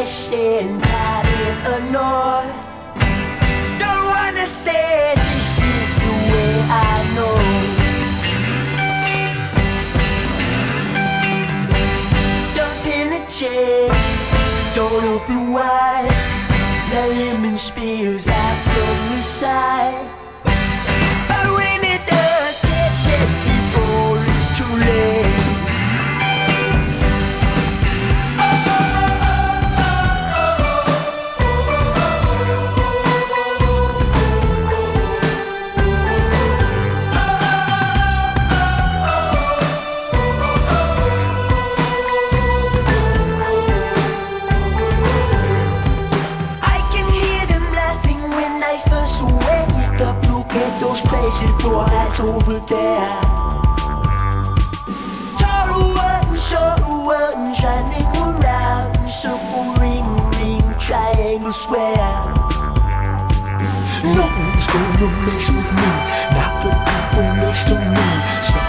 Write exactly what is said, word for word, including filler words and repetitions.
wasting time in annoyed. Don't wanna say this is the way I know. Jump in the chair, don't open wide. The lemon spills out from the side. But when it does, catch it before it's too late. Eyes over there. Tall one, short one, shining around, circle, ring, ring, triangle, square. No one's gonna mess with me, not the people next to me. So